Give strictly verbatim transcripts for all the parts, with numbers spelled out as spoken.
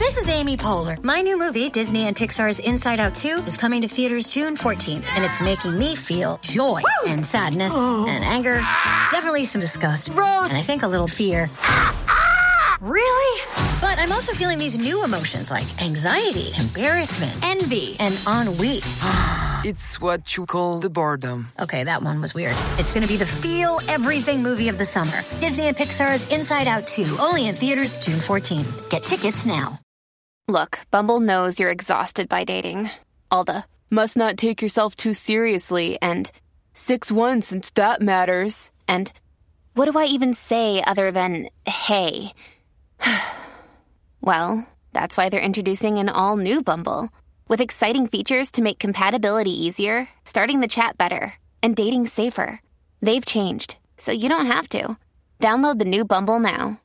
This is Amy Poehler. My new movie, Disney and Pixar's Inside Out two, is coming to theaters June fourteenth, and it's making me feel joy Woo! and sadness oh. and anger, definitely some disgust, Rose, and I think a little fear. Really? But I'm also feeling these new emotions like anxiety, embarrassment, envy, and ennui. It's what you call the boredom. Okay, that one was weird. It's going to be the feel everything movie of the summer. Disney and Pixar's Inside Out two, only in theaters June fourteenth. Get tickets now. Look, Bumble knows you're exhausted by dating. All the must not take yourself too seriously and six one since that matters. And what do I even say other than hey? Well, that's why they're introducing an all-new Bumble with exciting features to make compatibility easier, starting the chat better, and dating safer. They've changed, so you don't have to. Download the new Bumble now.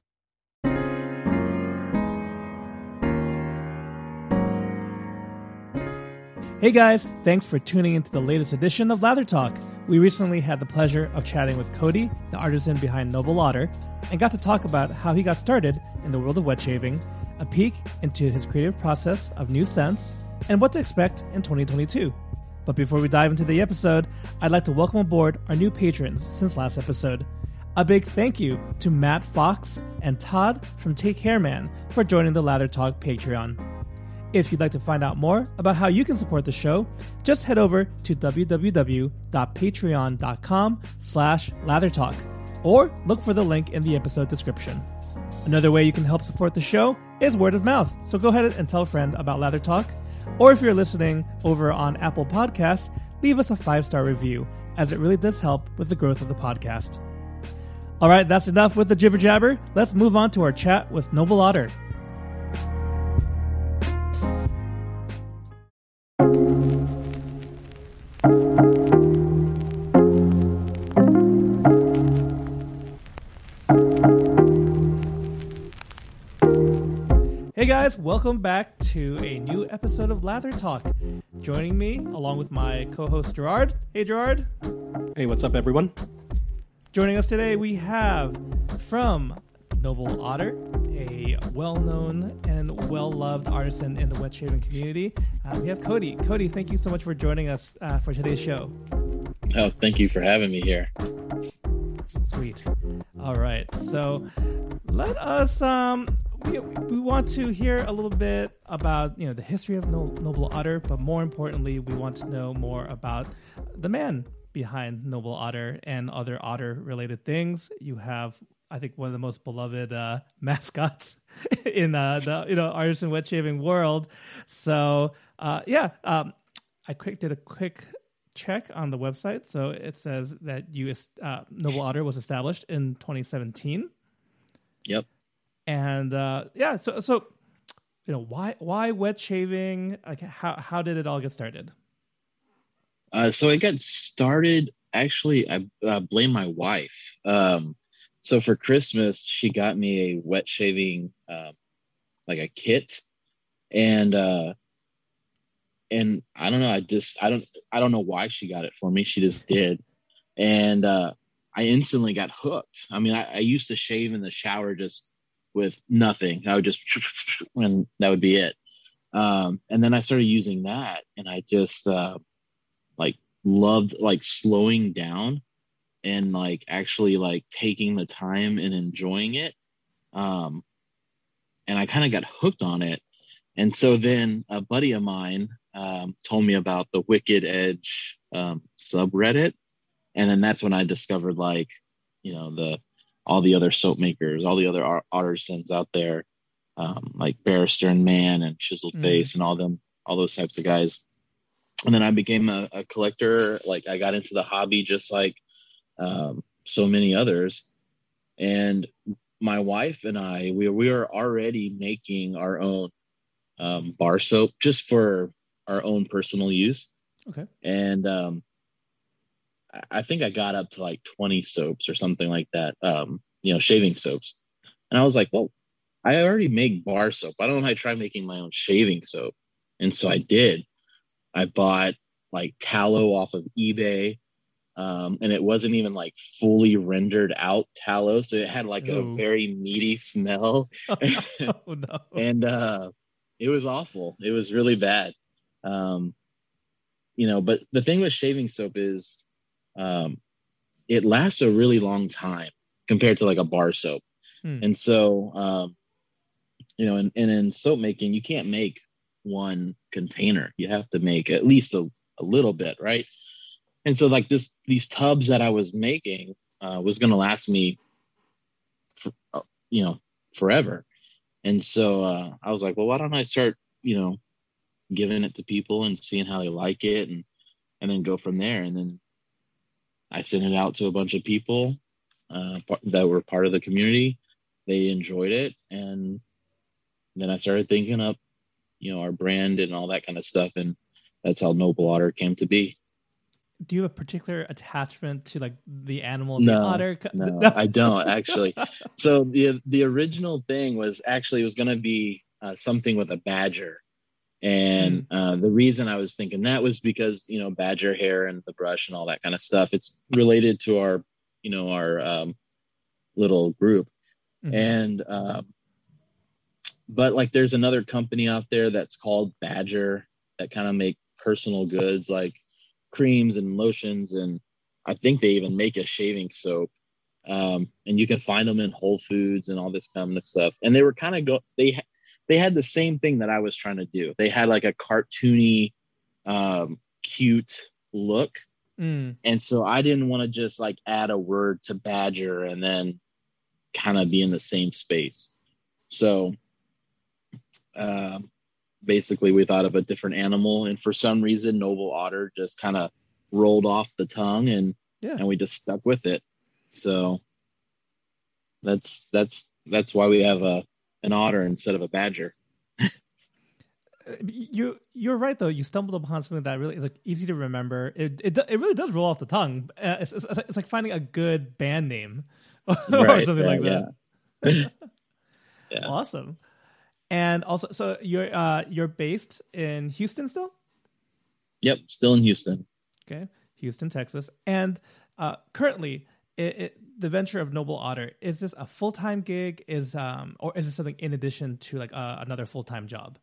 Hey guys, thanks for tuning into the latest edition of Lather Talk. We recently had the pleasure of chatting with Cody, the artisan behind Noble Otter, and got to talk about how he got started in the world of wet shaving, a peek into his creative process of new scents, and what to expect in twenty twenty-two. But before we dive into the episode, I'd like to welcome aboard our new patrons since last episode. A big thank you to Matt Fox and Todd from Take Care Man for joining the Lather Talk Patreon. If you'd like to find out more about how you can support the show, just head over to www.patreon.com slash lathertalk or look for the link in the episode description. Another way you can help support the show is word of mouth, so go ahead and tell a friend about Lather Talk, or if you're listening over on Apple Podcasts, leave us a five-star review, as it really does help with the growth of the podcast. All right, that's enough with the jibber jabber. Let's move on to our chat with Noble Otter. Hey guys, welcome back to a new episode of Lather Talk. Joining me, along with my co-host Gerard. Hey Gerard. Hey, what's up everyone? Joining us today we have from Noble Otter, a well-known and well-loved artisan in the wet shaving community. Uh, we have Cody. Cody, thank you so much for joining us uh, for today's show. Oh, thank you for having me here. Sweet. All right, so let us... um. We, we want to hear a little bit about, you know, the history of no, Noble Otter, but more importantly, we want to know more about the man behind Noble Otter and other otter-related things. You have, I think, one of the most beloved uh, mascots in uh, the you know artisan wet shaving world. So, uh, yeah, um, I quick did a quick check on the website. So it says that you uh, Noble Otter was established in twenty seventeen. Yep. And uh, yeah, so so you know why why wet shaving? Like how how did it all get started? Uh, so it got started. Actually, I uh, blame my wife. Um, so for Christmas, she got me a wet shaving, uh, like a kit, and uh, and I don't know. I just I don't I don't know why she got it for me. She just did, and uh, I instantly got hooked. I mean, I, I used to shave in the shower just with nothing. I would just, and that would be it. Um, and then I started using that, and I just uh, like loved like slowing down and like actually like taking the time and enjoying it. Um, and I kind of got hooked on it. And so then a buddy of mine um, told me about the Wicked Edge um, subreddit. And then that's when I discovered like, you know, the, all the other soap makers, all the other art- artisans out there, um, like Barrister and Man and Chiseled mm. Face and all them, all those types of guys. And then I became a, a collector. Like I got into the hobby just like um, so many others. And my wife and I, we, we were already making our own um, bar soap just for our own personal use. Okay. And um, I think I got up to like twenty soaps or something like that, um, you know, shaving soaps. And I was like, well, I already make bar soap. Why don't I try making my own shaving soap? And so I did. I bought like tallow off of eBay. Um, and it wasn't even like fully rendered out tallow. So it had like Ooh. a very meaty smell. Oh, no. And uh, it was awful. It was really bad. Um, you know, but the thing with shaving soap is, um, it lasts a really long time compared to like a bar soap. Hmm. And so, um, you know, and, and in soap making, you can't make one container. You have to make at least a, a little bit, right? And so like this, these tubs that I was making uh, was going to last me, for, uh, you know, forever. And so uh, I was like, well, why don't I start, you know, giving it to people and seeing how they like it, and and then go from there. And then I sent it out to a bunch of people uh, that were part of the community. They enjoyed it, and then I started thinking up, you know, our brand and all that kind of stuff, and that's how Noble Otter came to be. Do you have a particular attachment to like the animal, no, the otter? No, I don't actually. So the the original thing was actually it was going to be uh, something with a badger, and mm. uh, the reason I was thinking that was because, you know, badger hair and the brush and all that kind of stuff. It's related to our, you know, our um, little group, mm-hmm. and uh, but like there's another company out there that's called Badger that kind of make personal goods like creams and lotions, and I think they even make a shaving soap, um and you can find them in Whole Foods and all this kind of stuff. And they were kind of go they they had the same thing that I was trying to do. They had like a cartoony um cute look, mm. and so I didn't want to just like add a word to badger and then kind of be in the same space. So um basically we thought of a different animal, and for some reason Noble Otter just kind of rolled off the tongue, and yeah. and we just stuck with it. So that's that's that's why we have a an otter instead of a badger. you you're right though. You stumbled upon something that really is like easy to remember. It it, it really does roll off the tongue. Uh, it's, it's it's like finding a good band name or right, something right, like that. Yeah. Yeah. Awesome. And also, so you're uh, you're based in Houston still? Yep, still in Houston. Okay, Houston, Texas. And uh, currently, it, it, the venture of Noble Otter, is this a full time gig? Is um, or is this something in addition to like uh, another full time job?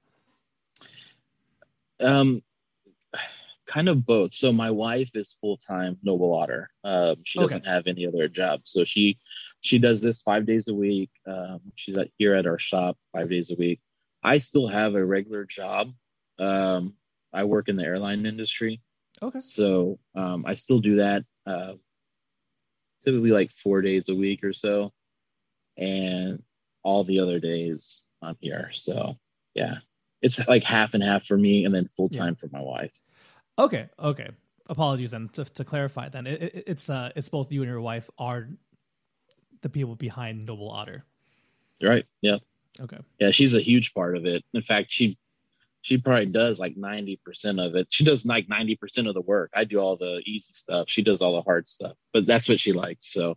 Um, kind of both. So my wife is full time Noble Otter. Um, she doesn't okay. have any other job, so she. She does this five days a week. Um, she's at, here at our shop five days a week. I still have a regular job. Um, I work in the airline industry. Okay. So um, I still do that uh, typically like four days a week or so. And all the other days I'm here. So yeah, it's like half and half for me, and then full time yeah. for my wife. Okay. Okay. Apologies. And to, to clarify then, it, it, it's uh, it's both you and your wife are the people behind Noble Otter. Right. Yeah. Okay. Yeah, she's a huge part of it. In fact, she she probably does like ninety percent of it. She does like ninety percent of the work. I do all the easy stuff. She does all the hard stuff. But that's what she likes. So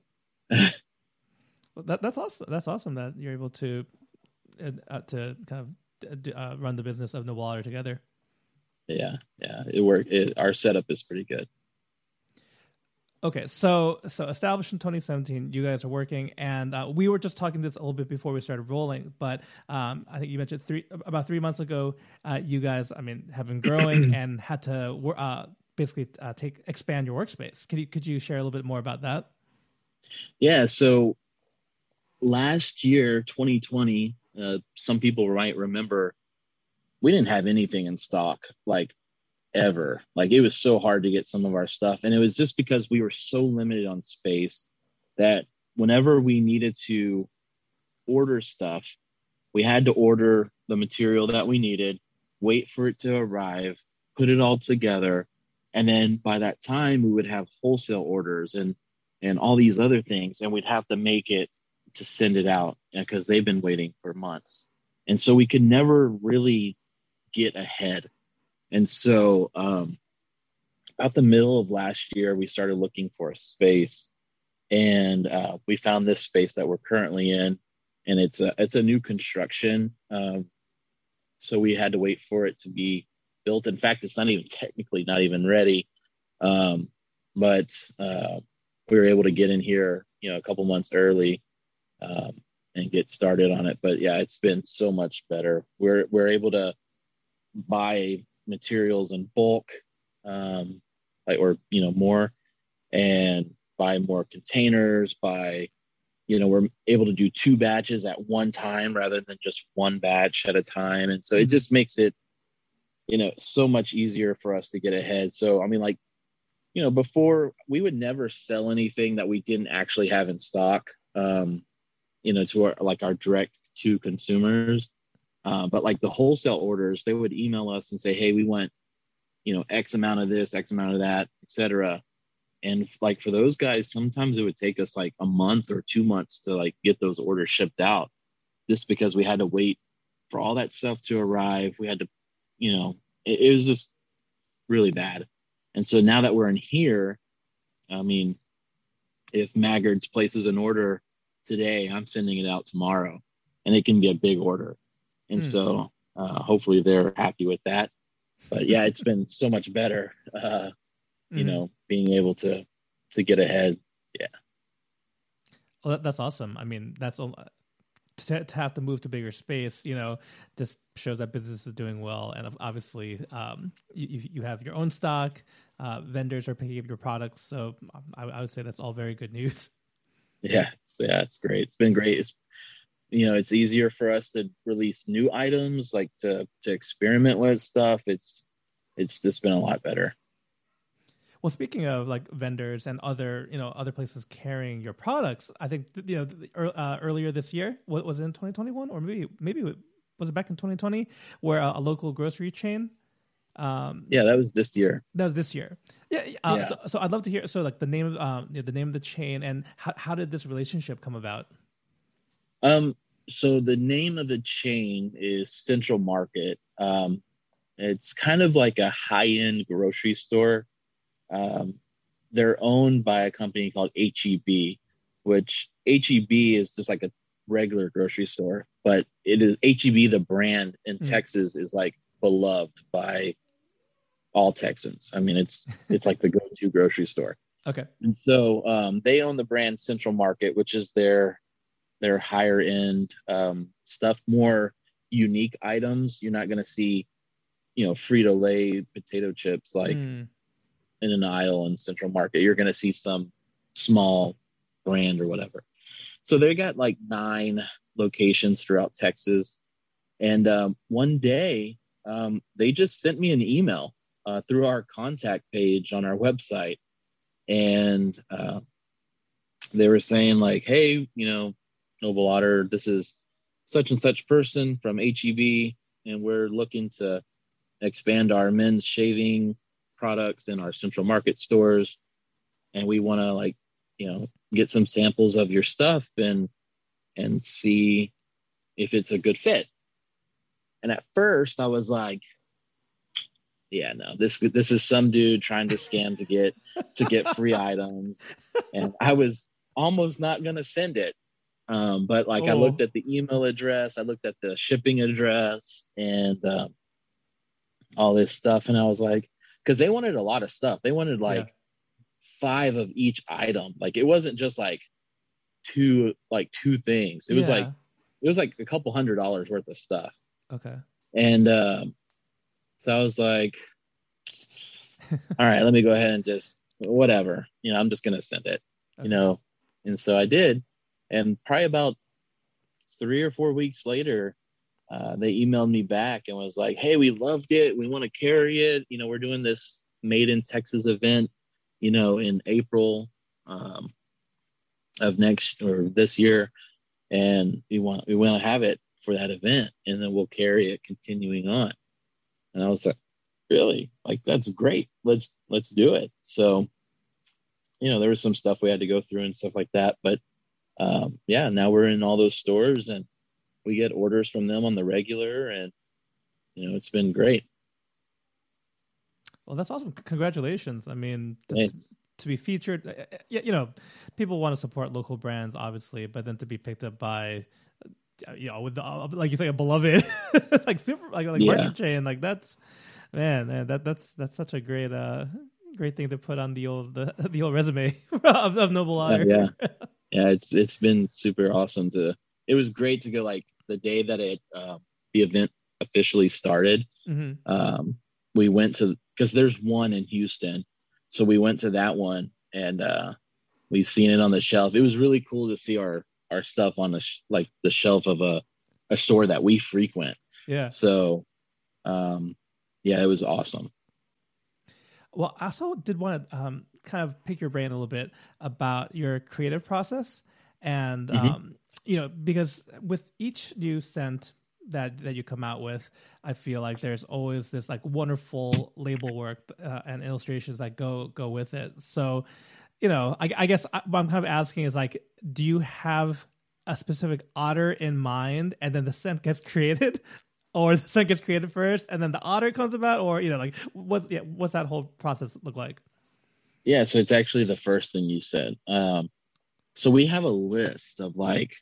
well, that that's awesome. That's awesome that you're able to uh, to kind of uh, run the business of Noble Otter together. Yeah. Yeah. It worked. It, our setup is pretty good. Okay, so so established in twenty seventeen, you guys are working, and uh, we were just talking this a little bit before we started rolling. But um, I think you mentioned three about three months ago, uh, you guys, I mean, have been growing and had to uh, basically uh, take expand your workspace. Could you could you share a little bit more about that? Yeah. So last year, twenty twenty, uh, some people might remember, we didn't have anything in stock. Like. Ever. Like it was so hard to get some of our stuff, and it was just because we were so limited on space that whenever we needed to order stuff, we had to order the material that we needed, wait for it to arrive, put it all together, and then by that time we would have wholesale orders and and all these other things, and we'd have to make it to send it out because they've been waiting for months. And so we could never really get ahead. And so um, about the middle of last year, we started looking for a space, and uh, we found this space that we're currently in, and it's a, it's a new construction. Um, so we had to wait for it to be built. In fact, it's not even technically not even ready. Um, but uh, we were able to get in here, you know, a couple months early. Um, and get started on it. But yeah, it's been so much better. We're we're able to buy materials in bulk, um, like or you know more, and buy more containers. Buy, you know, we're able to do two batches at one time rather than just one batch at a time, and so mm-hmm. it just makes it, you know, so much easier for us to get ahead. So I mean, like, you know, before we would never sell anything that we didn't actually have in stock, um, you know, to our, like our direct to consumers. Uh, but like the wholesale orders, they would email us and say, hey, we want, you know, X amount of this, X amount of that, et cetera. And like for those guys, sometimes it would take us like a month or two months to like get those orders shipped out, just because we had to wait for all that stuff to arrive. We had to, you know, it, it was just really bad. And so now that we're in here, I mean, if Maggard's places an order today, I'm sending it out tomorrow, and it can be a big order. And mm. so uh, hopefully they're happy with that. But yeah, it's been so much better, uh, you mm. know, being able to to get ahead. Yeah. Well, that, that's awesome. I mean, that's a, to, to have to move to bigger space, you know, just shows that business is doing well. And obviously um, you, you have your own stock, uh, vendors are picking up your products. So I, I would say that's all very good news. Yeah. So yeah, it's great. It's been great. It's, you know, it's easier for us to release new items, like to, to experiment with stuff. It's, it's just been a lot better. Well, speaking of like vendors and other, you know, other places carrying your products, I think, you know, uh, earlier this year, what was it in twenty twenty-one, or maybe, maybe was it back in twenty twenty, where a, a local grocery chain? Um, yeah, that was this year. That was this year. Yeah. Uh, yeah. So, so I'd love to hear, so like the name of, um, you know, the name of the chain, and how, how did this relationship come about? Um, so the name of the chain is Central Market. Um, it's kind of like a high-end grocery store. Um, they're owned by a company called H E B, which H E B is just like a regular grocery store, but it is H E B, the brand in mm. Texas, is like beloved by all Texans. I mean, it's, it's like the go-to grocery store. Okay. And so, um, they own the brand Central Market, which is their, their higher end, um, stuff, more unique items. You're not going to see, you know, Frito-Lay potato chips, like, mm. in an aisle in Central Market. You're going to see some small brand or whatever. So they got like nine locations throughout Texas. And um, one day um, they just sent me an email uh, through our contact page on our website. And uh, they were saying like, hey, you know, Noble Otter, this is such and such person from H E B, and we're looking to expand our men's shaving products in our Central Market stores, and we want to, like, you know, get some samples of your stuff and and see if it's a good fit. And at first I was like, yeah, no, this this is some dude trying to scam to get to get free items, and I was almost not gonna send it. Um, but like, oh. I looked at the email address, I looked at the shipping address, and um, all this stuff, and I was like, because they wanted a lot of stuff. They wanted like yeah. five of each item. Like, it wasn't just like two, like two things. It was yeah. like, it was like a couple hundred dollars worth of stuff. Okay. And um, so I was like, all right, let me go ahead and just, whatever, you know, I'm just going to send it, okay. you know? And so I did. And probably about three or four weeks later, Uh, they emailed me back and was like, hey, we loved it. We want to carry it. You know, we're doing this Made in Texas event, you know, in April um, of next or this year. And we want, we want to have it for that event, and then we'll carry it continuing on. And I was like, really? Like, that's great. Let's, let's do it. So, you know, there was some stuff we had to go through and stuff like that. But um, yeah, now we're in all those stores, and we get orders from them on the regular, and, you know, it's been great. Well, that's awesome. Congratulations. I mean, to, to be featured, you know, people want to support local brands, obviously, but then to be picked up by, you know, with the, like you say, a beloved, like super, like, like yeah. market chain, like that's, man, man, that that's, that's such a great, uh, great thing to put on the old, the, the old resume of, of Noble Otter. Uh, yeah. Yeah. It's, it's been super awesome to, it was great to go like the day that it uh, the event officially started. Mm-hmm. Um, we went to because there's one in Houston, so we went to that one and uh, we seen it on the shelf. It was really cool to see our our stuff on the sh- like the shelf of a a store that we frequent. Yeah. So, um, yeah, it was awesome. Well, I also did want to um, kind of pick your brain a little bit about your creative process, and Mm-hmm. um, you know, because with each new scent that that you come out with, I feel like there's always this like wonderful label work uh, and illustrations that go go with it. So, you know, I, I guess I, what I'm kind of asking is like, do you have a specific otter in mind, and then the scent gets created, or the scent gets created first, and then the otter comes about, or you know, like what's yeah, what's that whole process look like? Yeah, so it's actually the first thing you said. Um, so we have a list of like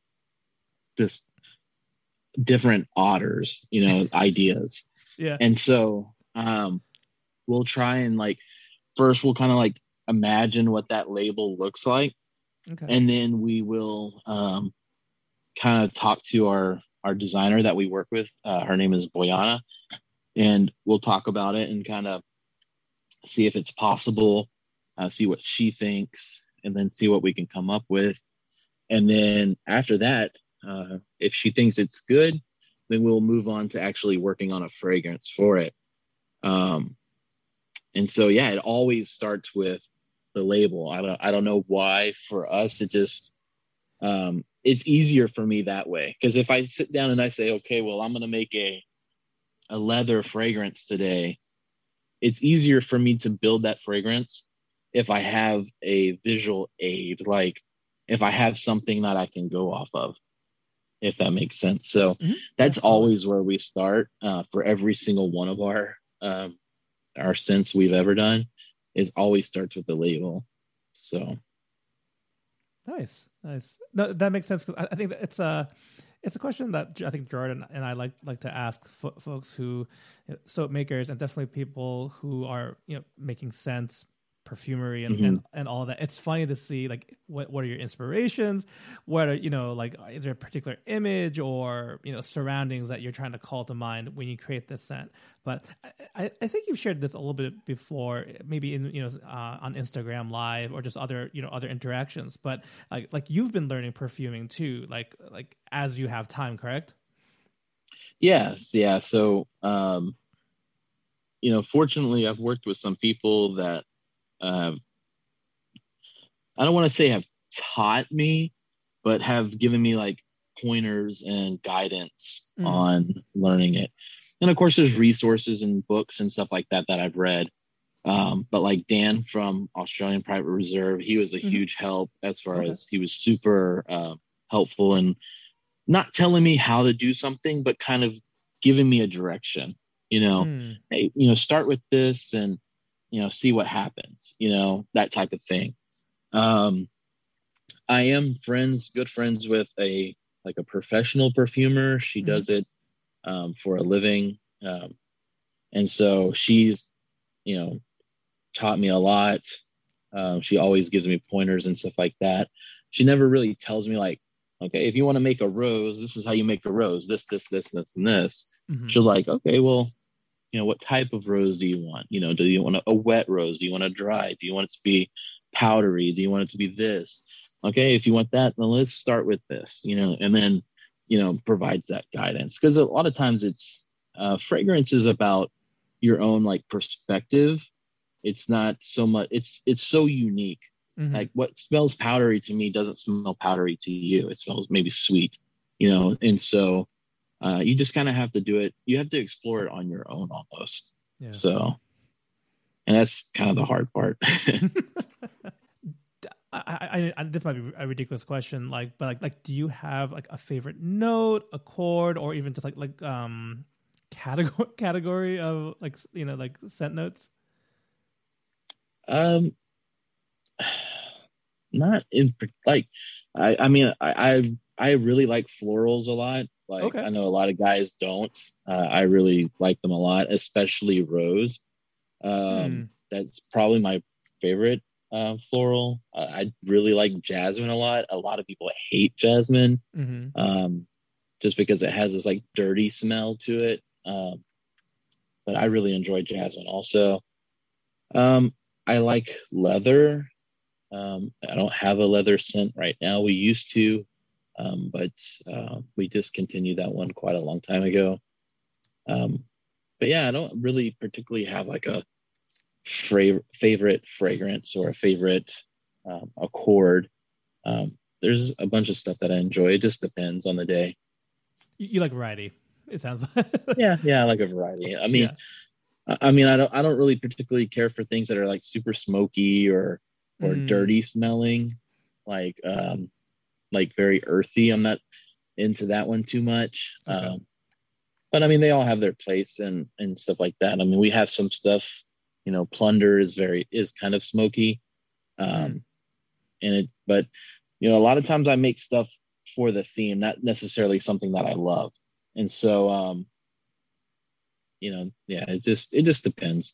this different otters, you know, ideas. Yeah. And so um, we'll try and like, first we'll kind of like imagine what that label looks like. Okay. And then we will um, kind of talk to our, our designer that we work with. Uh, her name is Boyana. And we'll talk about it and kind of see if it's possible, uh, see what she thinks, and then see what we can come up with. And then after that, uh, if she thinks it's good, then we'll move on to actually working on a fragrance for it. Um, and so, yeah, it always starts with the label. I don't, I don't know why. For us, it just, um, it's easier for me that way. Because if I sit down and I say, okay, well, I'm going to make a, a leather fragrance today, it's easier for me to build that fragrance if I have a visual aid, like if I have something that I can go off of, if that makes sense. So Mm-hmm. that's always where we start uh, for every single one of our um, our scents we've ever done, is always starts with the label. So Nice, nice. No, that makes sense, because I, I think that it's a it's a question that I think Jordan and I like like to ask fo- folks who, you know, soap makers, and definitely people who are, you know, making scents, perfumery, and, Mhm. and and all that. It's funny to see like what what are your inspirations, what are, you know, like is there a particular image or, you know, surroundings that you're trying to call to mind when you create this scent. But I, I think you've shared this a little bit before, maybe in, you know, uh, on Instagram Live or just other, you know, other interactions. But like like you've been learning perfuming too, like like as you have time, correct? yes, yeah. So um, you know, fortunately, I've worked with some people that uh, I don't want to say have taught me, but have given me like pointers and guidance Mhm. on learning it. And of course, there's resources and books and stuff like that that I've read. Um, but like Dan from Australian Private Reserve, he was a Mhm. huge help as far Okay. as he was super uh, helpful and not telling me how to do something, but kind of giving me a direction, you know, Mm. hey, you know, start with this and, you know, see what happens, you know, that type of thing. Um, I am friends, good friends with a, like a professional perfumer. She Mhm. does it um, for a living. Um, and so she's, you know, taught me a lot. Um, she always gives me pointers and stuff like that. She never really tells me like, okay, if you want to make a rose, this is how you make a rose, this, this, this, this, and this. Mhm. She'll like, okay, well, you know, what type of rose do you want? You know, do you want a, a wet rose? Do you want a dry? Do you want it to be powdery? Do you want it to be this? Okay, if you want that, then let's start with this, you know, and then, you know, provides that guidance. Because a lot of times it's uh, fragrance is about your own like perspective. It's not so much, it's it's so unique. Mhm. Like what smells powdery to me doesn't smell powdery to you. It smells maybe sweet, you know, and so uh, you just kind of have to do it. You have to explore it on your own almost. Yeah. So, and that's kind of the hard part. I, I, I, this might be a ridiculous question, like, but like, like, do you have like a favorite note, a chord, or even just like like um category category of like, you know, like scent notes? um, not in like, I I mean I I, I really like florals a lot. Like Okay. I know a lot of guys don't. Uh, I really like them a lot, especially rose. Um, Hmm. That's probably my favorite. uh, floral. Uh, I really like jasmine a lot. A lot of people hate jasmine, Mm-hmm. um, just because it has this like dirty smell to it. Um, but I really enjoy jasmine also. Um, I like leather. Um, I don't have a leather scent right now. We used to, um, but uh, we discontinued that one quite a long time ago. Um, but yeah, I don't really particularly have like a fra- favorite fragrance or a favorite um, accord. Um, there's a bunch of stuff that I enjoy. It just depends on the day. You, you like variety. It sounds. Yeah, yeah, I like a variety. I mean, Yeah. I I mean, I don't, I don't really particularly care for things that are like super smoky or, or Mm. dirty smelling, like, um, like very earthy. I'm not into that one too much. Okay. Um, but I mean, they all have their place and and stuff like that. I mean, we have some stuff. You know, Plunder is very is kind of smoky, um, Mm. and it. But you know, a lot of times I make stuff for the theme, not necessarily something that I love, and so um, you know, yeah, it just it just depends.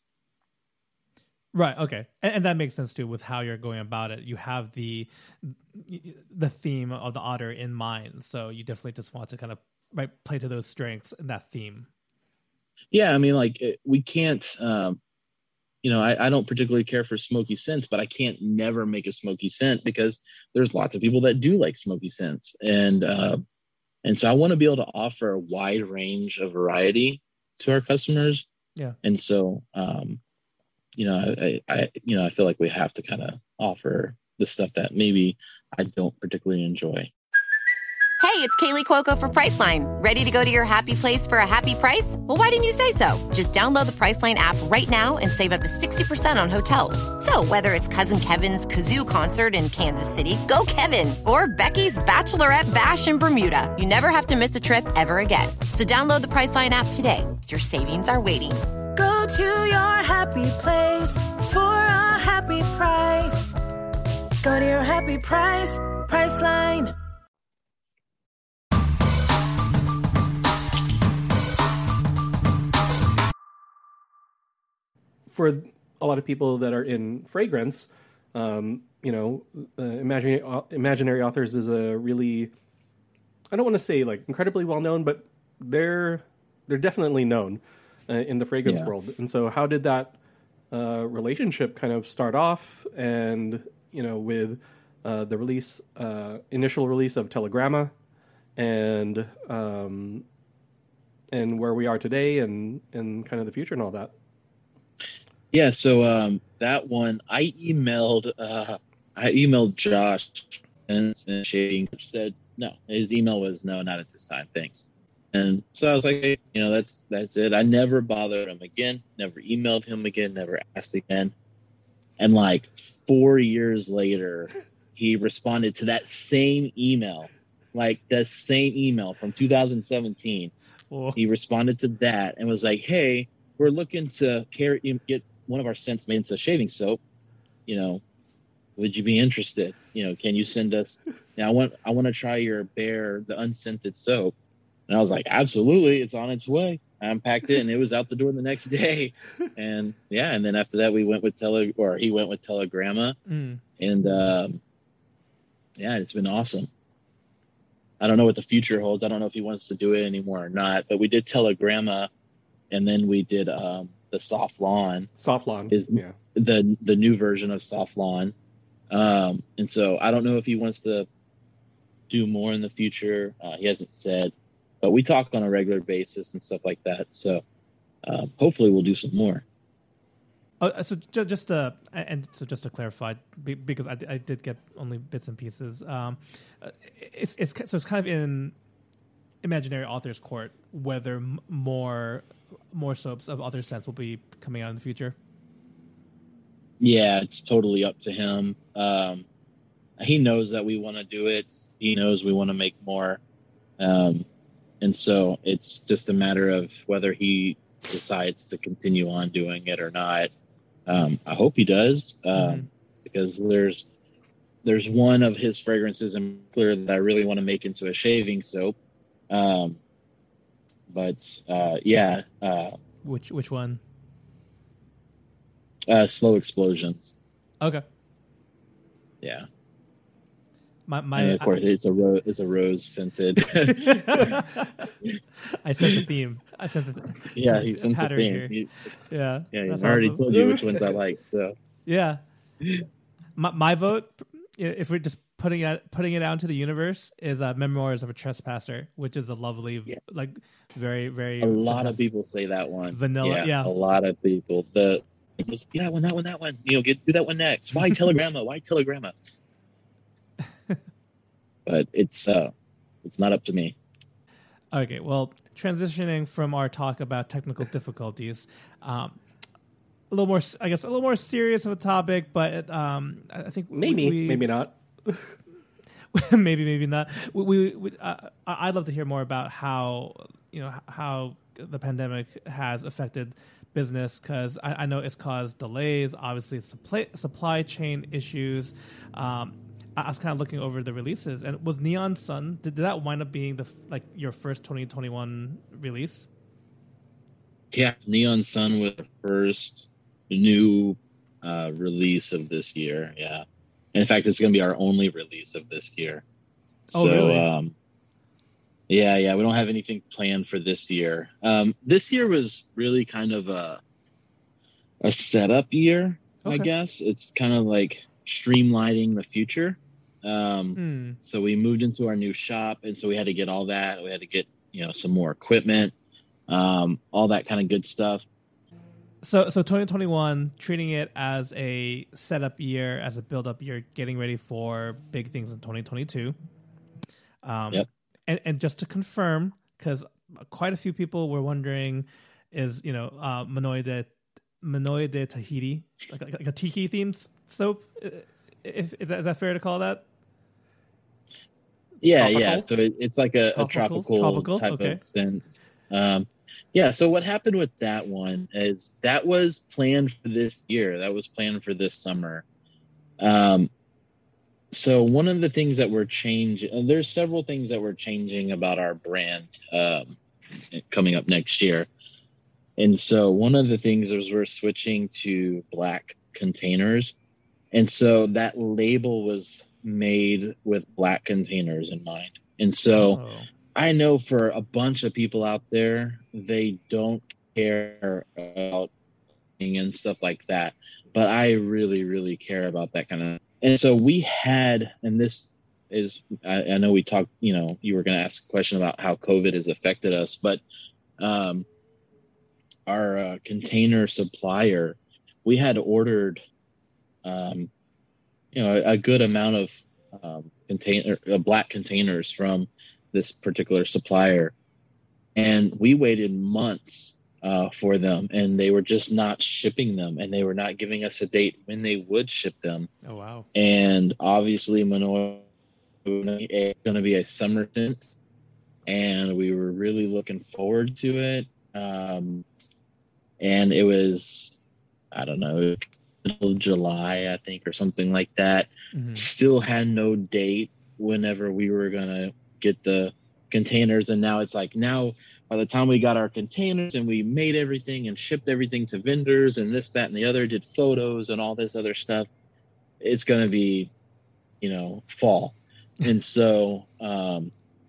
Right. Okay. And, and that makes sense too with how you're going about it. You have the the theme of the otter in mind, so you definitely just want to kind of right play to those strengths in that theme. Yeah, I mean, like it, we can't. Um, you know, I, I don't particularly care for smoky scents, but I can't never make a smoky scent because there's lots of people that do like smoky scents, and uh, and so I want to be able to offer a wide range of variety to our customers. Yeah. And so, um, you know, I, I, you know, I feel like we have to kind of offer the stuff that maybe I don't particularly enjoy. Hey, it's Kaylee Cuoco for Priceline. Ready to go to your happy place for a happy price? Well, why didn't you say so? Just download the Priceline app right now and save up to sixty percent on hotels. So whether it's Cousin Kevin's Kazoo Concert in Kansas City, go Kevin, or Becky's Bachelorette Bash in Bermuda, you never have to miss a trip ever again. So download the Priceline app today. Your savings are waiting. Go to your happy place for a happy price. Go to your happy price, Priceline. For a lot of people that are in fragrance, um, you know, uh, imaginary, uh, imaginary authors is a really, I don't want to say like incredibly well known, but they're they're definitely known uh, in the fragrance Yeah. world. And so, how did that uh, relationship kind of start off? And you know, with uh, the release, uh, initial release of Telegramma, and um, and where we are today, and and kind of the future and all that. Yeah, so um, that one I emailed. Uh, I emailed Josh and and Shading said no. His email was no, not at this time. Thanks. And so I was like, hey, you know, that's that's it. I never bothered him again. Never emailed him again. Never asked again. And like four years later, he responded to that same email, like the same email from two thousand seventeen. Oh. He responded to that and was like, hey, we're looking to carry get one of our scents made into shaving soap. You know, would you be interested? You know, can you send us? Now I want I want to try your Bear, the unscented soap. And I was like, absolutely, it's on its way. I unpacked it and it was out the door the next day. And yeah, and then after that we went with tele or he went with Telegramma, Mm. and um, yeah, it's been awesome. I don't know what the future holds. I don't know if he wants to do it anymore or not. But we did Telegramma, and then we did um, the Soft Lawn. Soft lawn, Is- yeah. the the new version of Soft Lawn. Um, and so I don't know if he wants to do more in the future. Uh, he hasn't said, but we talk on a regular basis and stuff like that. So um, hopefully we'll do some more. Oh, so ju- just uh, and so just to clarify, be- because I, I did get only bits and pieces. Um, uh, it's it's so it's kind of in imaginary author's court whether m- more more soaps of other scents will be coming out in the future. Yeah, it's totally up to him. Um, he knows that we want to do it. He knows we want to make more. Um, and so it's just a matter of whether he decides to continue on doing it or not. Um, I hope he does, um, Mhm. because there's there's one of his fragrances in particular that I really want to make into a shaving soap. Um, but uh, yeah, uh, Which which one? uh, Slow Explosions. Okay. yeah. My, my, and of course, I, it's a rose. It's a rose scented. I sent the theme. I sent the yeah. He sent the theme. He, yeah. Yeah. I awesome. already told you which ones I like. So yeah. My, my vote, if we're just putting it putting it out into the universe, is uh, Memoirs of a Trespasser, which is a lovely, yeah. like, very very. A lot of people say that one. Vanilla. Yeah. yeah. A lot of people. The yeah, one that one that one. You know, get do that one next. Why Telegramma? Why Telegramma? But it's uh, it's not up to me. Okay, well, transitioning from our talk about technical difficulties, um, a little more, I guess, a little more serious of a topic, but um, I think maybe, we, maybe not. maybe, maybe not. We, we, we uh, I'd love to hear more about how you know how the pandemic has affected business, because I, I know it's caused delays, obviously supply supply chain issues. Um, I was kind of looking over the releases, and was Neon Sun, did, did that wind up being the like your first twenty twenty-one release? Yeah, Neon Sun was the first new uh, release of this year. Yeah, and in fact, it's going to be our only release of this year. Oh, so, really? Um, yeah, yeah, we don't have anything planned for this year. Um, this year was really kind of a a setup year, okay. I guess. It's kind of like streamlining the future. Um, mm. So we moved into our new shop, and so we had to get all that. We had to get, you know, some more equipment, um, all that kind of good stuff. So, so twenty twenty-one, treating it as a setup year, as a build-up year, getting ready for big things in twenty twenty-two. Um, yep. And, and just to confirm, because quite a few people were wondering, is you know, uh, Manoi de Manoi de Tahiti, like, like, like a tiki themed soap? If, is, that, is that fair to call that? Yeah, tropical? yeah. So it, it's like a tropical, a tropical, tropical? type okay. of scent. Um, yeah. So what happened with that one is that was planned for this year. That was planned for this summer. Um, so one of the things that we're changing, there's several things that we're changing about our brand um, coming up next year. And so one of the things is we're switching to black containers. And so that label was made with black containers in mind. And so oh. I know for a bunch of people out there, they don't care about and stuff like that. But I really, really care about that kind of. And so we had, and this is, I, I know we talked, you know, you were going to ask a question about how COVID has affected us, but um, our uh, container supplier, we had ordered Um, you know, a, a good amount of um, container uh, black containers from this particular supplier, and we waited months uh, for them, and they were just not shipping them, and they were not giving us a date when they would ship them. Oh wow! And obviously, Manoi is going to be a summer scent, and we were really looking forward to it. Um, and it was, I don't know. Middle of July, I think, or something like that. Mm-hmm. Still had no date whenever we were gonna get the containers, and now it's like now by the time we got our containers and we made everything and shipped everything to vendors and this, that, and the other, did photos and all this other stuff, it's gonna be, you know, fall. And so um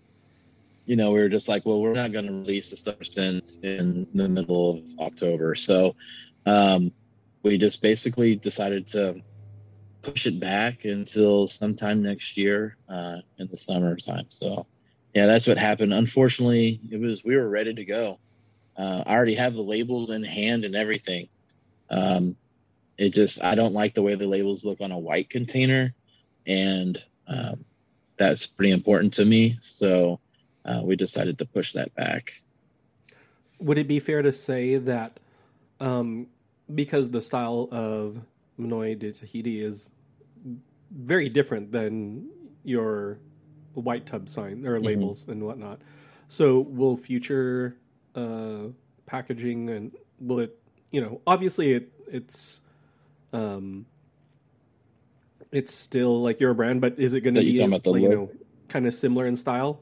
you know, we were just like, well, we're not gonna release the stuff in the middle of October. So um we just basically decided to push it back until sometime next year uh, in the summertime. So, yeah, that's what happened. Unfortunately, it was we were ready to go. Uh, I already have the labels in hand and everything. Um, it just I don't like the way the labels look on a white container, and um, that's pretty important to me. So uh, we decided to push that back. Would it be fair to say that? Um, Because the style of Manoi de Tahiti is very different than your white tub sign or labels mm-hmm. and whatnot. So will future uh, packaging and will it, you know, obviously it, it's um, it's still like your brand, but is it going to be, like, you know, kind of similar in style?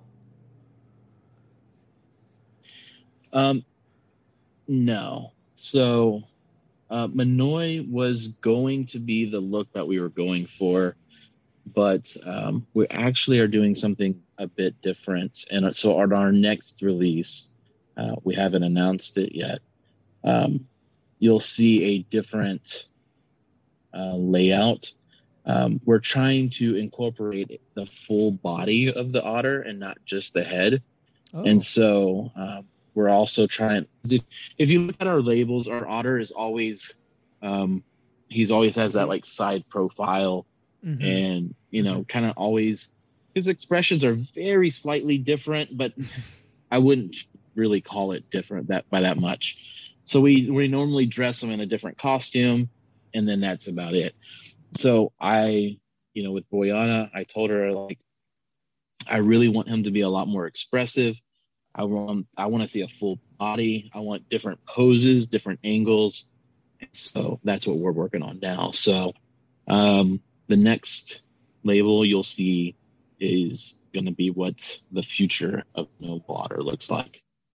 Um, no. So... Uh, Manoi was going to be the look that we were going for but um, we actually are doing something a bit different. And so on our next release, uh, we haven't announced it yet. Um, you'll see a different uh, layout. Um, we're trying to incorporate the full body of the otter and not just the head. Oh. And so um, we're also trying, if, if you look at our labels, our otter is always, um, he's always has that like side profile. Mm-hmm. And, you know, kind of always, his expressions are very slightly different, but I wouldn't really call it different that by that much. So we, we normally dress him in a different costume, and then that's about it. So I, you know, with Boyana, I told her, like, I really want him to be a lot more expressive. I want, I want to see a full body. I want different poses, different angles. So that's what we're working on now. So, um, the next label you'll see is going to be what the future of Noble Otter looks like.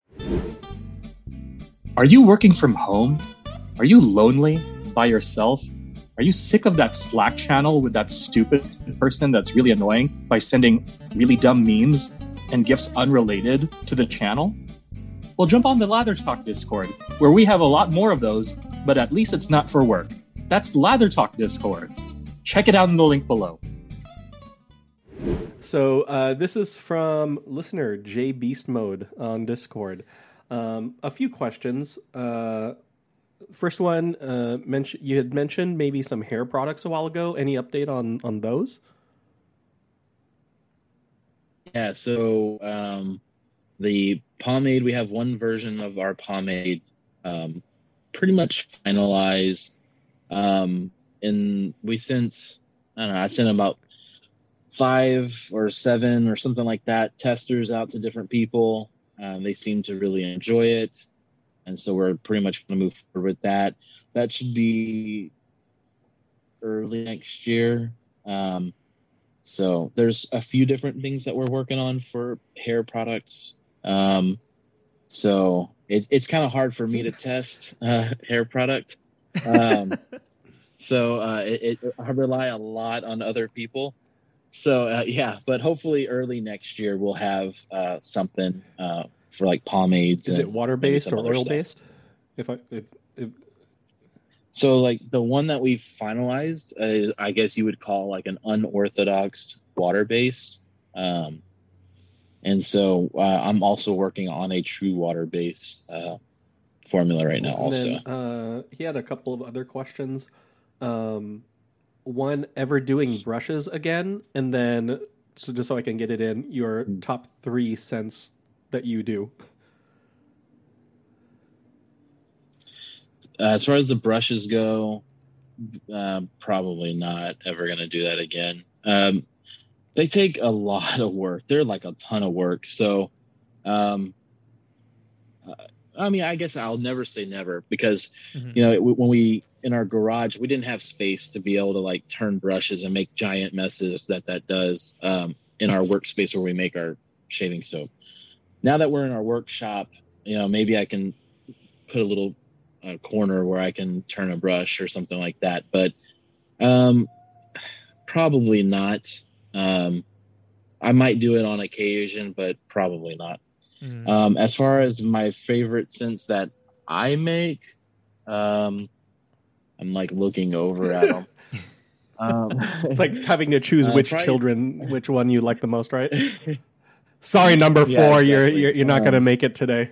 Are you working from home? Are you lonely by yourself? Are you sick of that Slack channel with that stupid person that's really annoying by sending really dumb memes and gifs unrelated to the channel? Well, jump on the Lather Talk Discord, where we have a lot more of those, but at least it's not for work. That's Lather Talk Discord. Check it out in the link below. So uh, this is from listener J Beast Mode on Discord. Um, a few questions. Uh, first one, uh, mention, you had mentioned maybe some hair products a while ago. Any update on, on those? Yeah, so um, the pomade, we have one version of our pomade um, pretty much finalized. Um, and we sent, I don't know, I sent about five or seven or something like that testers out to different people. Um, they seem to really enjoy it. And so we're pretty much going to move forward with that. That should be early next year. Um, so there's a few different things that we're working on for hair products. Um, so it, it's kind of hard for me to test uh, hair product. Um, so uh, it, it, I rely a lot on other people. So uh, yeah, but hopefully early next year we'll have uh, something uh, for like pomades. Is it water based or oil based? If I if, if... So like the one that we finalized, uh, I guess you would call like an unorthodox water base. Um, and so uh, I'm also working on a true water base uh, formula right now. And also, then, uh, he had a couple of other questions. Um, one, ever doing brushes again, and then so just so I can get it in, your top three scents that you do. Uh, as far as the brushes go, uh, probably not ever going to do that again. Um, they take a lot of work. They're like a ton of work. So, um, uh, I mean, I guess I'll never say never because, mm-hmm. you know, it, when we, in our garage, we didn't have space to be able to like turn brushes and make giant messes that that does um, in our workspace where we make our shaving soap. Now that we're in our workshop, you know, maybe I can put a little uh, corner where I can turn a brush or something like that. But um, probably not. Um, I might do it on occasion, but probably not. Mm. Um, as far as my favorite scents that I make, um, I'm like looking over at them. um, it's like having to choose uh, which probably... children, which one you like the most, right? Sorry, number four, yeah, exactly. you're, you're you're not um, going to make it today.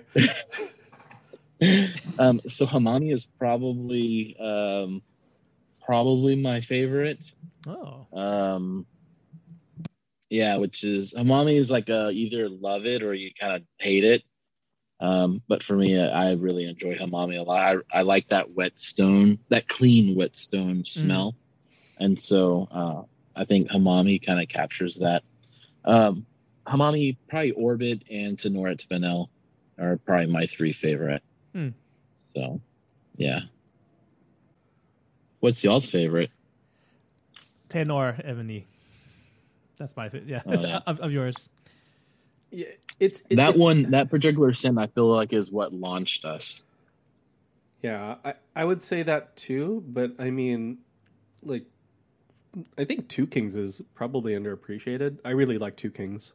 um, so Hamami is probably um, probably my favorite. Oh. Um, yeah, which is Hamami is like a, either love it or you kind of hate it. Um, but for me, I really enjoy Hamami a lot. I, I like that wet stone, that clean wet stone smell. Mm. And so uh, I think Hamami kind of captures that. Um, Hamami, probably Orbit, and Tenoret Vanille are probably my three favorite. Hmm. So, yeah. What's y'all's favorite? Tenor Ebony. That's my favorite. Yeah, oh, yeah. of, of yours. Yeah, it's it, that it's, one. That particular scent, I feel like, is what launched us. Yeah, I, I would say that too. But I mean, like I think Two Kings is probably underappreciated. I really like Two Kings.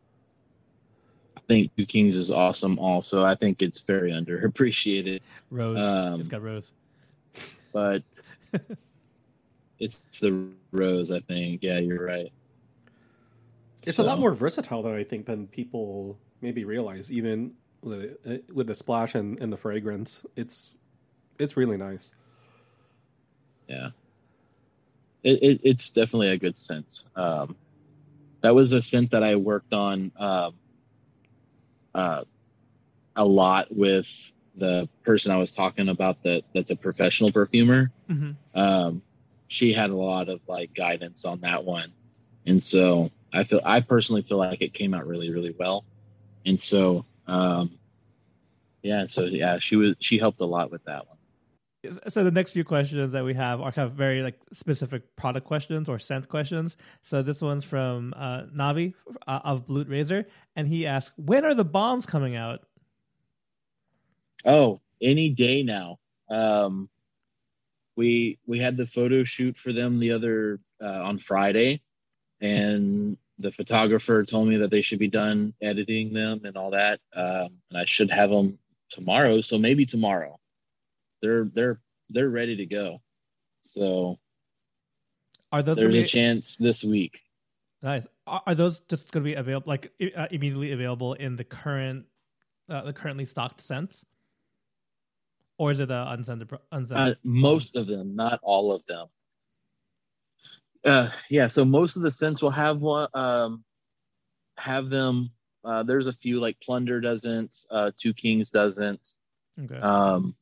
I think Two Kings is awesome. Also, I think it's very underappreciated. Rose, Um, it's got Rose. but it's the Rose. I think. Yeah, you're right. It's So- a lot more versatile than I think than people maybe realize. Even with with the splash and, and the fragrance, it's it's really nice. Yeah. It, it it's definitely a good scent. Um, that was a scent that I worked on um, uh, a lot with the person I was talking about that that's a professional perfumer. Mhm. Um, she had a lot of like guidance on that one, and so I feel I personally feel like it came out really really well, and so um, yeah, so yeah, she was she helped a lot with that one. So the next few questions that we have are kind of very like specific product questions or scent questions. So this one's from uh, Navi uh, of Blute Razor, and he asks, "When are the bombs coming out?" Oh, any day now. Um, we we had the photo shoot for them the other uh, on Friday, and the photographer told me that they should be done editing them and all that, um, and I should have them tomorrow. So maybe tomorrow. They're they're they're ready to go. So Are those there's gonna a be, chance this week. nice? Are, are those just going to be available, like i- uh, immediately available in the current, uh, the currently stocked scents, or is it a unscented? pro- Uh, unscented most of them, not all of them. Uh, yeah, so most of the scents will have one, um, have them. Uh, there's a few like Plunder doesn't, uh, Two Kings doesn't. Okay. Um,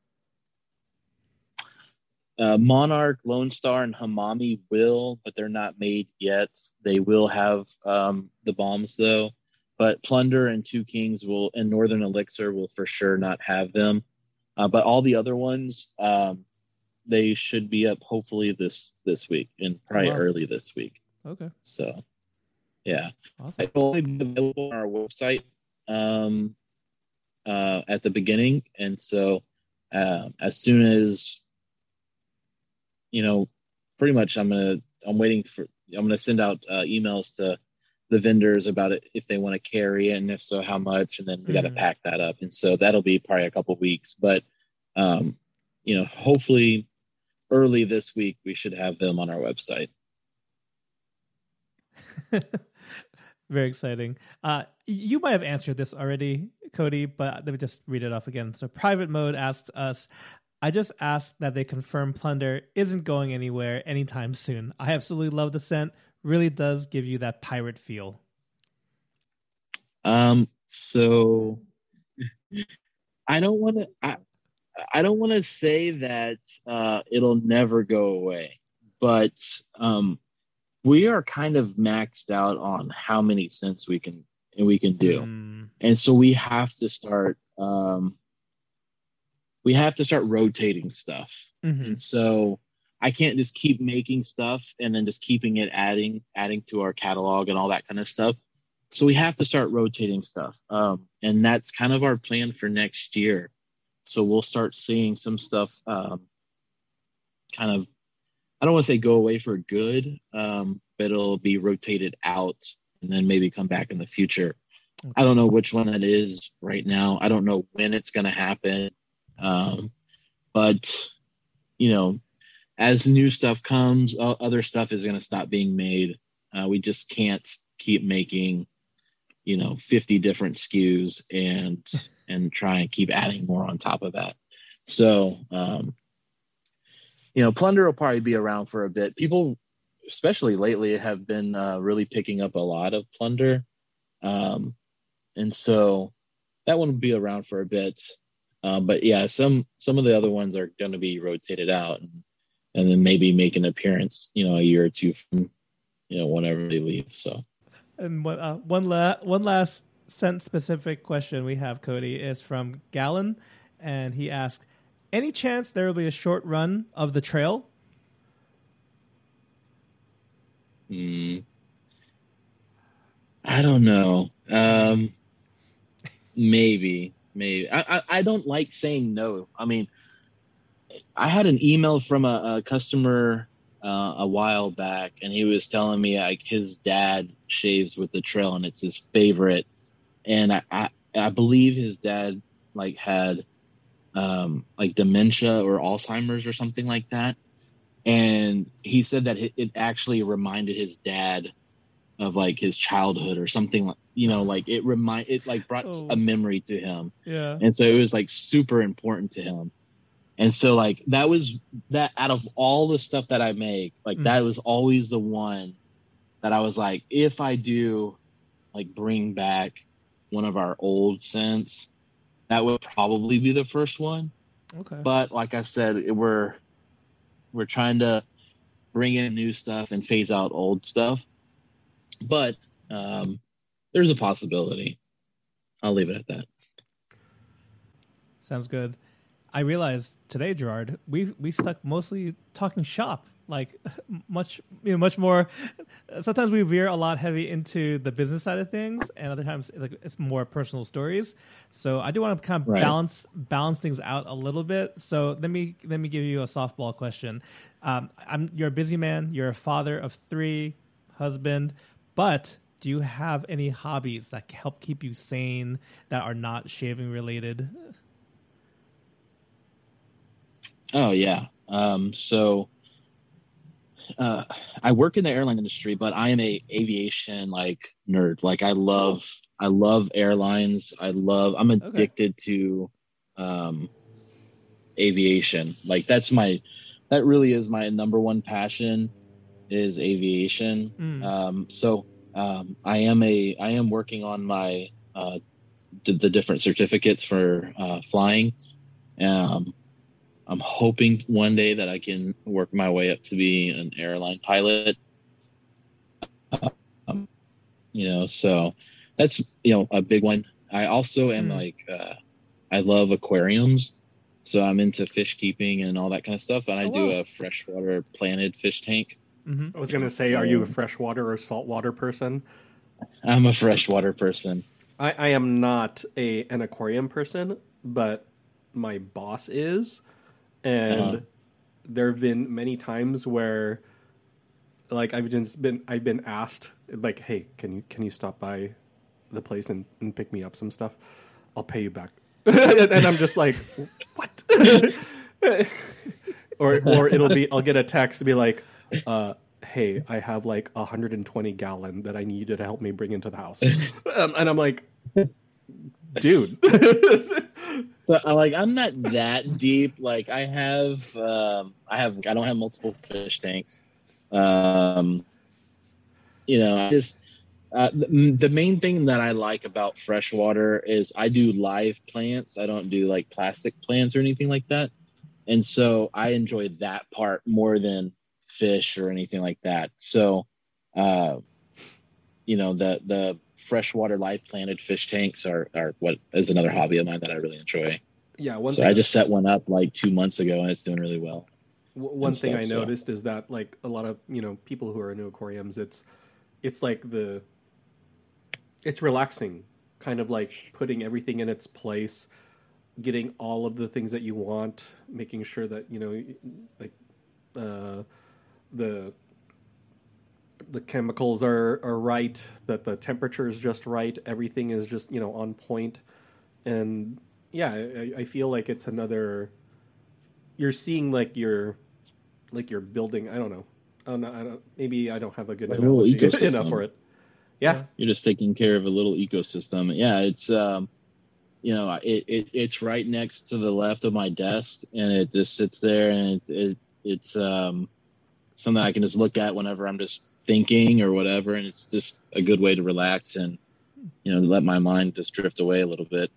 uh, Monarch, Lone Star, and Hamami will, but they're not made yet. They will have um, the bombs though, but Plunder and Two Kings will, and Northern Elixir will for sure not have them. Uh, but all the other ones, um, they should be up hopefully this this week and probably Wow. early this week. Okay. So, yeah, Awesome. it will only be available on our website um, uh, at the beginning, and so uh, as soon as you know, pretty much I'm gonna I'm waiting for I'm gonna send out uh, emails to the vendors about it if they want to carry it, and if so, how much, and then we got to Mhm. pack that up, and so that'll be probably a couple weeks, but um, you know, hopefully early this week we should have them on our website. Very exciting. Uh, you might have answered this already, Cody, but let me just read it off again. So Private Mode asked us, "I just asked that they confirm Plunder isn't going anywhere anytime soon. I absolutely love the scent. Really does give you that pirate feel." Um, so I don't want to. I, I don't want to say that uh, it'll never go away, but um, we are kind of maxed out on how many scents we can we can do, Mm, and so we have to start. Um, we have to start rotating stuff, mhm. and so I can't just keep making stuff and then just keeping it adding adding to our catalog and all that kind of stuff. So we have to start rotating stuff, um, and that's kind of our plan for next year. So we'll start seeing some stuff um, kind of, I don't want to say go away for good, um, but it'll be rotated out and then maybe come back in the future. Okay. I don't know which one that is right now. I don't know when it's going to happen. Um, but, you know, as new stuff comes, uh, other stuff is going to stop being made. Uh, we just can't keep making, you know, fifty different S K Us and and try and keep adding more on top of that. So, um, you know, Plunder will probably be around for a bit. People, especially lately, have been uh, really picking up a lot of Plunder. Um, and so that one will be around for a bit. Um, but yeah, some some of the other ones are going to be rotated out and, and then maybe make an appearance, you know, a year or two from, you know, whenever they leave. So. And one, uh, one, la- one last scent-specific question we have, Cody, is from Gallon, and he asks, "Any chance there will be a short run of the trail?" Mm, I don't know. Um, maybe, maybe. I, I, I don't like saying no. I mean, I had an email from a, a customer uh, a while back, and he was telling me like his dad shaves with the trail, and it's his favorite. And I, I, I believe his dad like had um, like dementia or Alzheimer's or something like that. And he said that it, it actually reminded his dad of like his childhood or something, like, you know, like it remind it like brought Oh. a memory to him. Yeah. And so it was like super important to him. And so like that was that out of all the stuff that I make, like Mm. that was always the one that I was like, if I do like bring back one of our old scents, that would probably be the first one. Okay. But like I said, it, we're we're trying to bring in new stuff and phase out old stuff. But um, there's a possibility. I'll leave it at that. Sounds good. I realized today, Gerard, we we stuck mostly talking shop, like much you know much more. Sometimes we veer a lot heavy into the business side of things, and other times like it's more personal stories. So I do want to kind of Right. balance balance things out a little bit. So let me let me give you a softball question. Um, I'm you're a busy man. You're a father of three, husband, but do you have any hobbies that help keep you sane that are not shaving related? Oh yeah. Um, so uh, I work in the airline industry, but I am a aviation like nerd. Like I love, I love airlines. I love. I'm addicted to um, aviation. Like that's my, that really is my number one passion, is aviation. Mm. Um, so um, I am a, I am working on my uh, the, the different certificates for uh, flying. Um, I'm hoping one day that I can work my way up to be an airline pilot. Um, you know, so that's, you know, a big one. I also am Hmm. like, uh, I love aquariums. So I'm into fish keeping and all that kind of stuff. And I Oh, do wow. a freshwater planted fish tank. hmm I was gonna say, are you a freshwater or saltwater person? I'm a freshwater person. I, I am not a an aquarium person, but my boss is, and Uh-huh. there have been many times where, like, I've just been I've been asked, like, hey, can you can you stop by the place and, and pick me up some stuff? I'll pay you back, and I'm just like, what? or or it'll be I'll get a text to be like, uh. hey, I have like a one hundred twenty gallon that I need you to help me bring into the house. um, and I'm like, dude. So I like I'm not that deep. Like I have um I have I don't have multiple fish tanks. Um you know, I just uh, the, the main thing that I like about freshwater is I do live plants. I don't do like plastic plants or anything like that. And so I enjoy that part more than fish or anything like that. So uh you know, the the freshwater live planted fish tanks are are what is another hobby of mine that I really enjoy. Yeah, one So thing I just set one up like two months ago and it's doing really well. w- one and thing stuff, I so. noticed is that like a lot of, you know, people who are into aquariums, it's it's like the it's relaxing, kind of like putting everything in its place, getting all of the things that you want, making sure that, you know, like uh the the chemicals are, are right, that the temperature is just right, everything is just, you know, on point. And yeah, I, I feel like it's another, you're seeing like you're like you're building, I don't know. I don't know, I don't, maybe I don't have a good Like a little analogy ecosystem. enough for it. Yeah. You're just taking care of a little ecosystem. Yeah, it's um you know, it, it it's right next to the left of my desk and it just sits there and it, it it's um something I can just look at whenever I'm just thinking or whatever, and it's just a good way to relax and, you know, let my mind just drift away a little bit.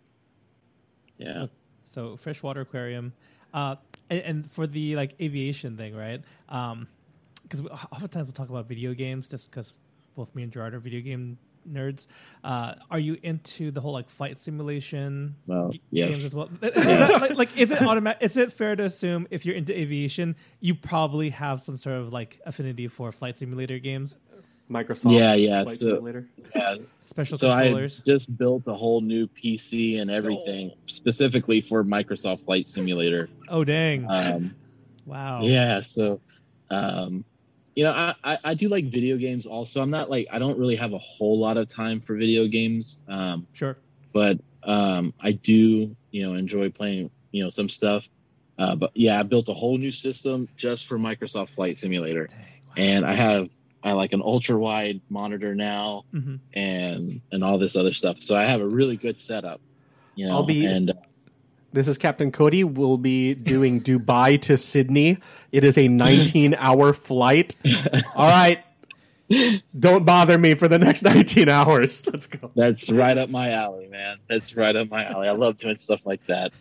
Yeah. So freshwater aquarium, uh, and, and for the like aviation thing, right? Um, because oftentimes we'll talk about video games, just because both me and Gerard are video game nerds. Uh, are you into the whole like flight simulation Well, g- yes. games as well? Is that, like, like, is it automatic? Is it fair to assume if you're into aviation, you probably have some sort of like affinity for flight simulator games, Microsoft Yeah, yeah, Flight so- Simulator. Yeah. special So I controllers? just built a whole new P C and everything specifically for Microsoft Flight Simulator. Oh dang! Um, wow. Yeah, so um, you know, I, I, I do like video games also. I'm not like, I don't really have a whole lot of time for video games. Um, Sure. but um, I do, you know, enjoy playing, you know, some stuff. Uh, but yeah, I built a whole new system just for Microsoft Flight Simulator. Dang, wow. And I have, I like an ultra wide monitor now Mm-hmm. and, and all this other stuff. So I have a really good setup, you know, I'll be- and uh, This is Captain Cody. We'll be doing Dubai to Sydney. It is a nineteen hour flight. All right. Don't bother me for the next nineteen hours. Let's go. that's right up my alley, man. That's right up my alley. I love doing stuff like that.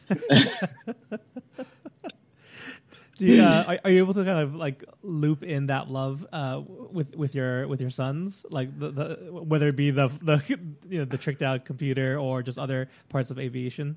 Do you, uh, are, are you able to kind of like loop in that love uh, with with your with your sons, like the, the whether it be the the you know the tricked out computer or just other parts of aviation?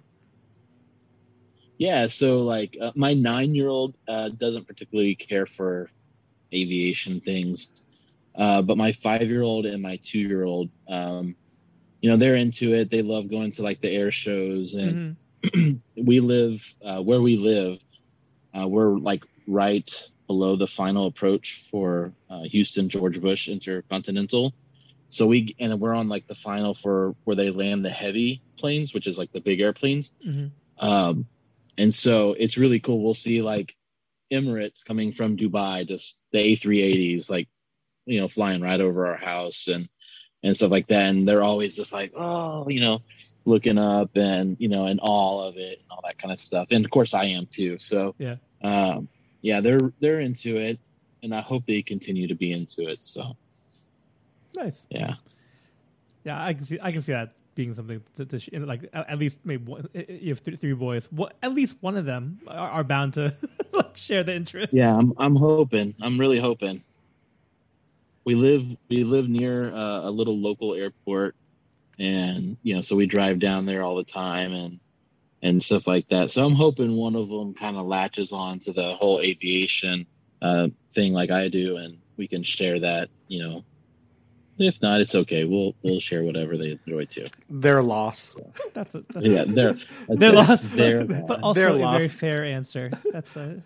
Yeah, so like uh, my nine-year-old uh, doesn't particularly care for aviation things, uh, but my five-year-old and my two-year-old, um, you know, they're into it. They love going to like the air shows, and Mm-hmm. we live uh, where we live. Uh, we're like right below the final approach for uh, Houston George Bush Intercontinental. So we and we're on like the final for where they land the heavy planes, which is like the big airplanes. Mm-hmm. Um, and so it's really cool. We'll see like Emirates coming from Dubai, just the A three eighties, like, you know, flying right over our house and, and stuff like that. And they're always just like, oh, you know, looking up and, you know, in awe of it and all that kind of stuff. And of course I am too. So, Yeah. um, yeah, they're, they're into it, and I hope they continue to be into it. So, Nice. yeah. Yeah, I can see. I can see that being something to, to sh- like at at least maybe one, you have th- three boys. What at least one of them are, are bound to like, share the interest. Yeah, I'm I'm hoping. I'm really hoping. We live we live near uh, a little local airport, and you know, so we drive down there all the time and and stuff like that. So I'm hoping one of them kind of latches on to the whole aviation uh, thing like I do, and we can share that. You know, if not, it's okay. We'll we'll share whatever they enjoy too. Their loss. That's a that's Yeah, they're they're that's lost, their but, but loss. also They're a very lost. fair answer. That's a.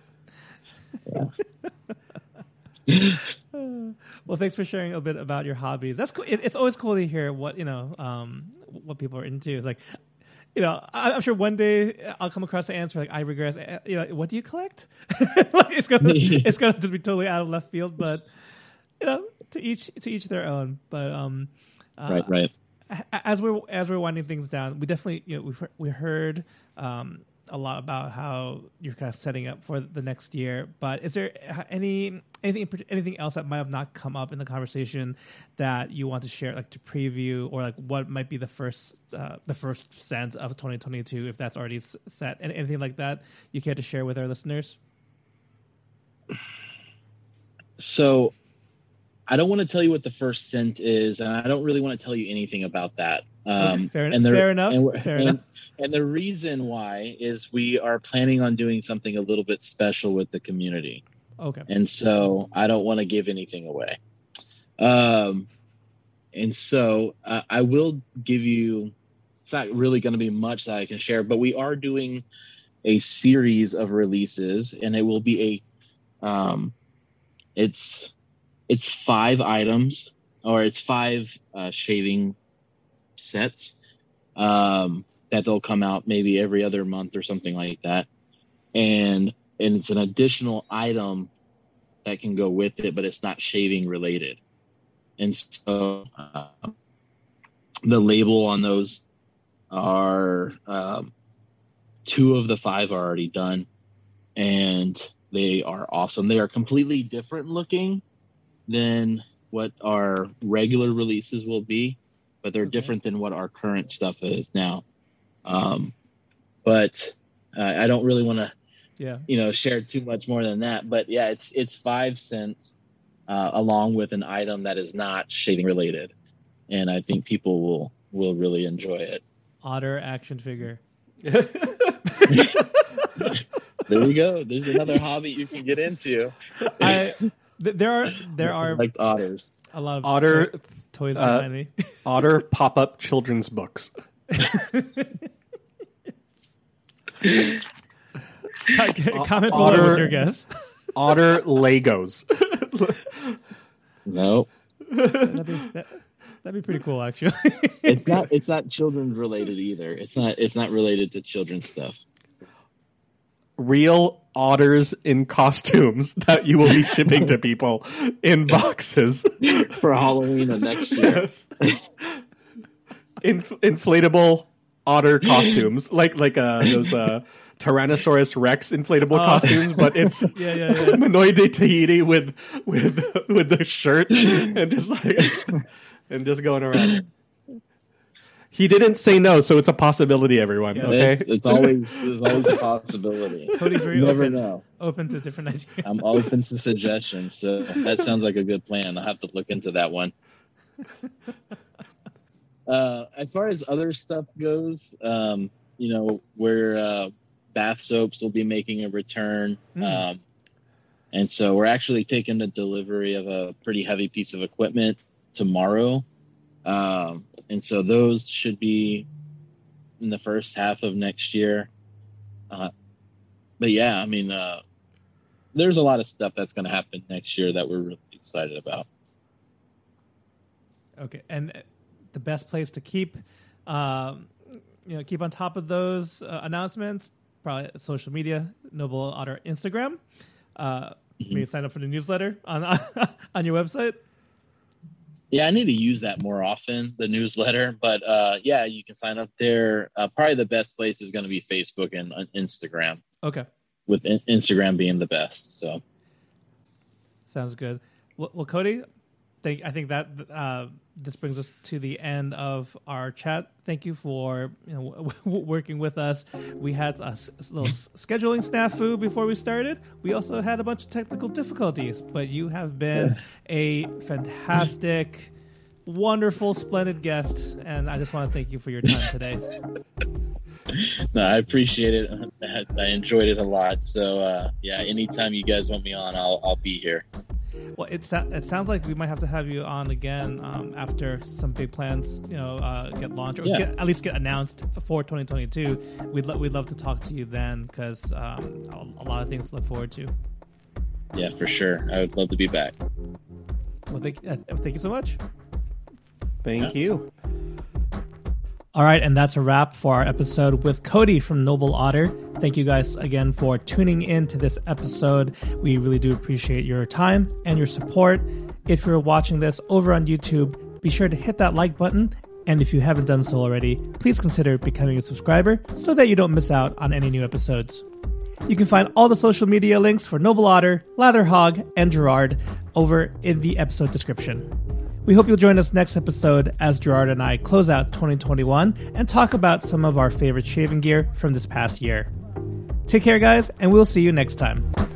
Well, thanks for sharing a bit about your hobbies. That's cool. It, it's always cool to hear what you know, um, what people are into. It's like, you know, I, I'm sure one day I'll come across the answer like I regress. eh, You know, what do you collect? Like, it's gonna it's gonna just be totally out of left field, but you know, to each to each their own. But um, uh, Right, right. a- as we're as we're winding things down, we definitely you know we've he- we heard um, a lot about how you're kind of setting up for the next year. But is there any anything in part- anything else that might have not come up in the conversation that you want to share, like to preview, or like what might be the first uh, the first sense of twenty twenty-two if that's already s- set, and anything like that you care to share with our listeners? So I don't want to tell you what the first scent is, and I don't really want to tell you anything about that. Um, fair, and the- fair enough. And, we're- fair and- enough. and the reason why is we are planning on doing something a little bit special with the community. Okay. And so I don't want to give anything away. Um, and so uh, I will give you, it's not really going to be much that I can share, but we are doing a series of releases, and it will be a, um, it's, it's five items, or it's five uh, shaving sets um, that they'll come out maybe every other month or something like that. And and it's an additional item that can go with it, but it's not shaving related. And so uh, the label on those are um, two of the five are already done, and they are awesome. They are completely different looking than what our regular releases will be, but they're Okay. different than what our current stuff is now. Um, but uh, I don't really want to, Yeah. you know, share too much more than that. But yeah, it's it's five cents uh, along with an item that is not shaving related, and I think people will will really enjoy it. Otter action figure. There you go. There's another hobby you can get into. I th- there are there are like otters. a lot of Otter, to- toys uh, behind me. Otter pop-up children's books. Comment below Otter- with your guess. Otter Legos. No. That'd be, that, that'd be pretty cool, actually. It's not. It's not children's related either. It's not. It's not related to children's stuff. Real otters in costumes that you will be shipping to people in boxes for Halloween of next year. Yes. Inf- inflatable otter costumes, like like uh, those uh, Tyrannosaurus Rex inflatable Oh. costumes, but it's Yeah, yeah, yeah. Manoide Tahiti with with with the shirt and just like and just going around. He didn't say no, so it's a possibility, everyone. Yeah. Okay, It's, it's always. There's always a possibility. Cody's very You never open, know. open to different ideas. I'm open to suggestions, so that sounds like a good plan. I'll have to look into that one. Uh, as far as other stuff goes, um, you know, where uh, bath soaps will be making a return. Mm. Um, and so we're actually taking the delivery of a pretty heavy piece of equipment tomorrow. Um, and so those should be in the first half of next year. Uh, but yeah, I mean, uh, there's a lot of stuff that's going to happen next year that we're really excited about. Okay, and the best place to keep, um, you know, keep on top of those uh, announcements, probably social media, Noble Otter Instagram. Uh, Mm-hmm. Maybe sign up for the newsletter on on your website. Yeah, I need to use that more often, the newsletter. But uh, yeah, you can sign up there. Uh, probably the best place is going to be Facebook and uh, Instagram. Okay, with in- Instagram being the best. So sounds good. Well, well Cody, thank, I think that uh, this brings us to the end of our chat. Thank you for you know w- w- working with us. We had a, s- a little s- scheduling snafu before we started. We also had a bunch of technical difficulties, but you have been a fantastic, wonderful, splendid guest, and I just want to thank you for your time today. no, I appreciate it. I enjoyed it a lot. So uh, yeah, anytime you guys want me on, I'll I'll be here. Well, it, so- it sounds like we might have to have you on again um, after some big plans, you know, uh, get launched or Yeah. get, at least get announced for twenty twenty-two. We'd lo- we'd love to talk to you then because um, a, a lot of things to look forward to. Yeah, for sure. I would love to be back. Well, thank uh, thank you so much. thank Yeah. you. All right, and that's a wrap for our episode with Cody from Noble Otter. Thank you guys again for tuning in to this episode. We really do appreciate your time and your support. If you're watching this over on YouTube, be sure to hit that like button. And if you haven't done so already, please consider becoming a subscriber so that you don't miss out on any new episodes. You can find all the social media links for Noble Otter, Latherhog, and Gerard over in the episode description. We hope you'll join us next episode as Gerard and I close out twenty twenty-one and talk about some of our favorite shaving gear from this past year. Take care, guys, and we'll see you next time.